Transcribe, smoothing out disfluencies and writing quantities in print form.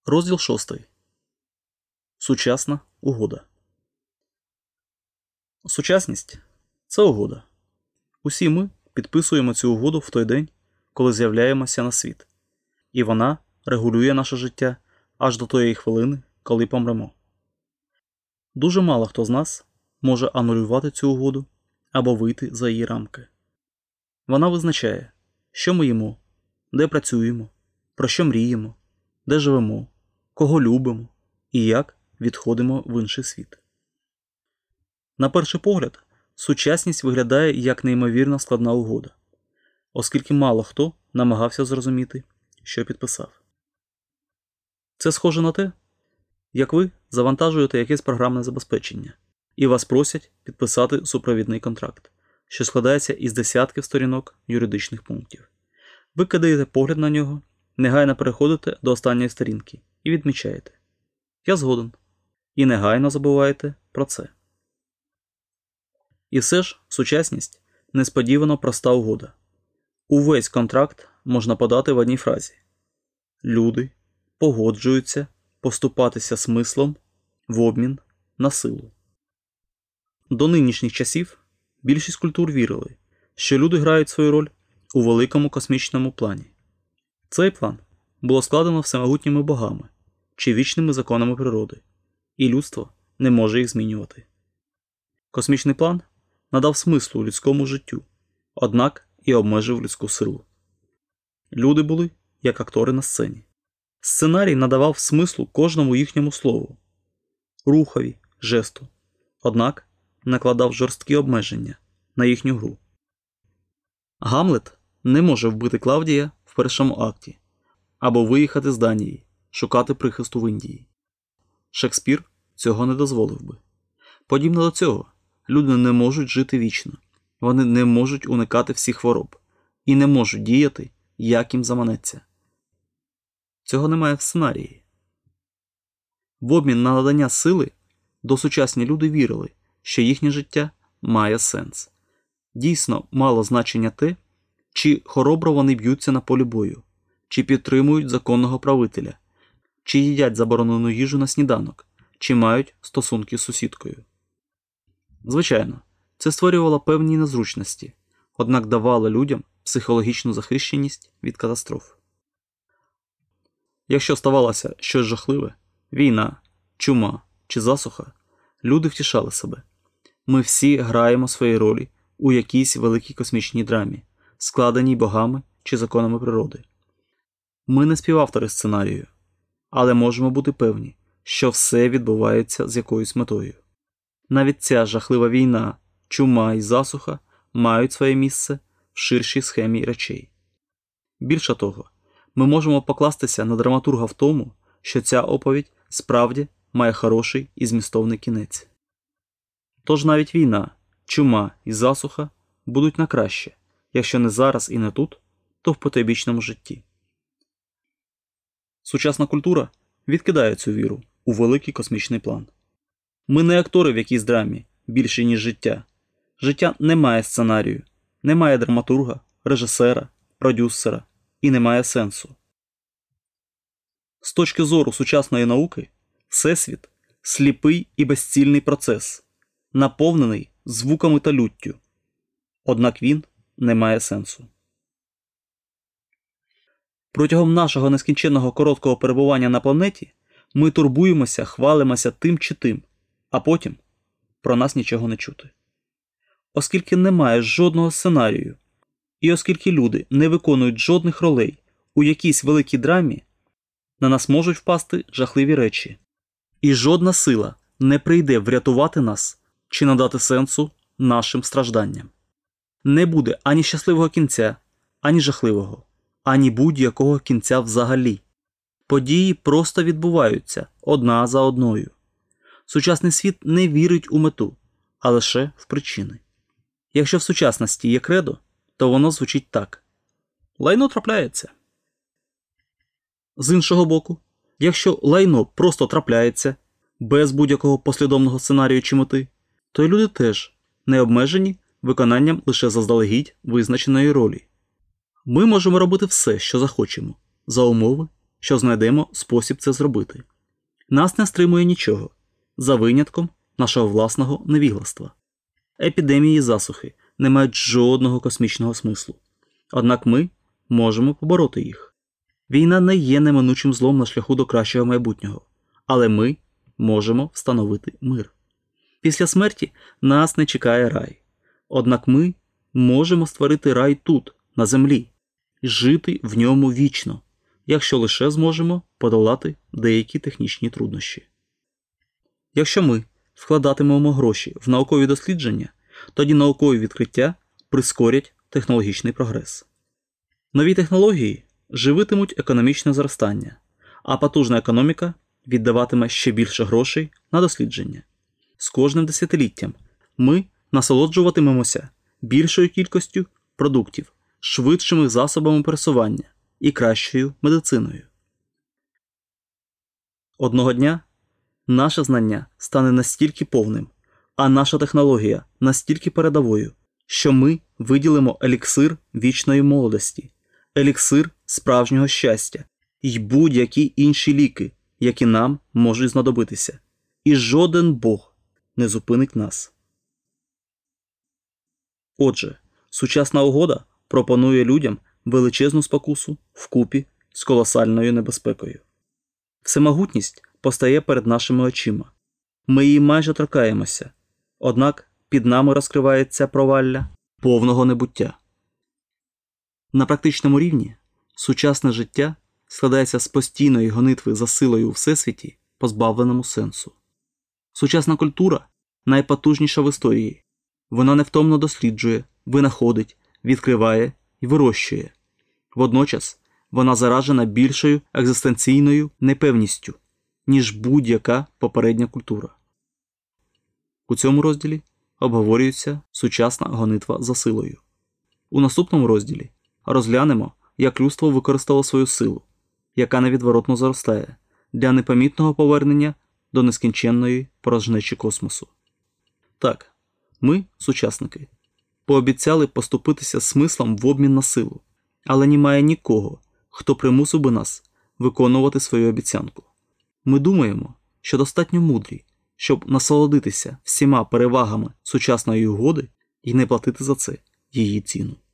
Розділ 6. Сучасна угода. Сучасність – це угода. Усі ми підписуємо цю угоду в той день, коли з'являємося на світ. І вона регулює наше життя аж до тої хвилини, коли помремо. Дуже мало хто з нас може анулювати цю угоду або вийти за її рамки. Вона визначає, що ми їмо, де працюємо, про що мріємо, де живемо, кого любимо і як відходимо в інший світ. На перший погляд, сучасність виглядає як неймовірно складна угода, оскільки мало хто намагався зрозуміти, що підписав. Це схоже на те, як ви завантажуєте якесь програмне забезпечення, і вас просять підписати супровідний контракт, що складається із десятків сторінок юридичних пунктів. Ви кидаєте погляд на нього, негайно переходите до останньої сторінки і відмічаєте «Я згоден» і негайно забуваєте про це. І все ж сучасність – несподівано проста угода. Увесь контракт можна подати в одній фразі. Люди погоджуються поступатися смислом в обмін на силу. До нинішніх часів більшість культур вірили, що люди грають свою роль у великому космічному плані. Цей план було складено всемогутніми богами чи вічними законами природи, і людство не може їх змінювати. Космічний план надав смислу людському життю, однак і обмежив людську силу. Люди були як актори на сцені. Сценарій надавав смислу кожному їхньому слову, рухові, жесту, однак накладав жорсткі обмеження на їхню гру. Гамлет не може вбити Клавдія в першому акті або виїхати з Данії, шукати прихисту в Індії. Шекспір цього не дозволив би. Подібно до цього, люди не можуть жити вічно, вони не можуть уникати всіх хвороб і не можуть діяти, як їм заманеться. Цього немає в сценарії. В обмін на надання сили досучасні люди вірили, що їхнє життя має сенс. Дійсно мало значення те, чи хоробро вони б'ються на полі бою, чи підтримують законного правителя, чи їдять заборонену їжу на сніданок, чи мають стосунки з сусідкою. Звичайно, це створювало певні незручності, однак давало людям психологічну захищеність від катастроф. Якщо ставалося щось жахливе – війна, чума чи засуха – люди втішали себе. Ми всі граємо свої ролі у якійсь великій космічній драмі, складеній богами чи законами природи. Ми не співавтори сценарію, але можемо бути певні, що все відбувається з якоюсь метою. Навіть ця жахлива війна, чума і засуха мають своє місце в ширшій схемі речей. Більше того, ми можемо покластися на драматурга в тому, що ця оповідь справді має хороший і змістовний кінець. Тож навіть війна, чума і засуха будуть на краще, якщо не зараз і не тут, то в потойбічному житті. Сучасна культура відкидає цю віру у великий космічний план. Ми не актори в якійсь драмі, більше ніж життя. Життя не має сценарію, немає драматурга, режисера, продюсера і немає сенсу. З точки зору сучасної науки, Всесвіт – сліпий і безцільний процес, наповнений звуками та люттю. Однак він не має сенсу. Протягом нашого нескінченного короткого перебування на планеті ми турбуємося, хвалимося тим чи тим, а потім про нас нічого не чути. Оскільки немає жодного сценарію, і оскільки люди не виконують жодних ролей у якійсь великій драмі, на нас можуть впасти жахливі речі. І жодна сила не прийде врятувати нас чи надати сенсу нашим стражданням. Не буде ані щасливого кінця, ані жахливого, ані будь-якого кінця взагалі. Події просто відбуваються одна за одною. Сучасний світ не вірить у мету, а лише в причини. Якщо в сучасності є кредо, то воно звучить так. Лайно трапляється. З іншого боку, якщо лайно просто трапляється, без будь-якого послідовного сценарію чи мети, то й люди теж не обмежені виконанням лише заздалегідь визначеної ролі. Ми можемо робити все, що захочемо, за умови, що знайдемо спосіб це зробити. Нас не стримує нічого, за винятком нашого власного невігластва. Епідемії і засухи не мають жодного космічного смислу. Однак ми можемо побороти їх. Війна не є неминучим злом на шляху до кращого майбутнього, але ми можемо встановити мир. Після смерті нас не чекає рай. Однак ми можемо створити рай тут, на землі, і жити в ньому вічно, якщо лише зможемо подолати деякі технічні труднощі. Якщо ми вкладатимемо гроші в наукові дослідження, тоді наукові відкриття прискорять технологічний прогрес. Нові технології живитимуть економічне зростання, а потужна економіка віддаватиме ще більше грошей на дослідження. З кожним десятиліттям ми насолоджуватимемося більшою кількістю продуктів, швидшими засобами пересування і кращою медициною. Одного дня наше знання стане настільки повним, а наша технологія настільки передовою, що ми виділимо еліксир вічної молодості, еліксир справжнього щастя і будь-які інші ліки, які нам можуть знадобитися. І жоден Бог не зупинить нас. Отже, сучасна угода пропонує людям величезну спокусу вкупі з колосальною небезпекою. Всемогутність постає перед нашими очима. Ми її майже торкаємося, однак під нами розкривається провалля повного небуття. На практичному рівні сучасне життя складається з постійної гонитви за силою у всесвіті, позбавленому сенсу. Сучасна культура найпотужніша в історії. Вона невтомно досліджує, винаходить, відкриває і вирощує. Водночас вона заражена більшою екзистенційною непевністю, ніж будь-яка попередня культура. У цьому розділі обговорюється сучасна гонитва за силою. У наступному розділі розглянемо, як людство використало свою силу, яка невідворотно зростає, для непомітного повернення до нескінченної порожнечі космосу. Так, ми, сучасники, пообіцяли поступитися смислом в обмін на силу, але немає нікого, хто примусив би нас виконувати свою обіцянку. Ми думаємо, що достатньо мудрі, щоб насолодитися всіма перевагами сучасної угоди і не платити за це її ціну.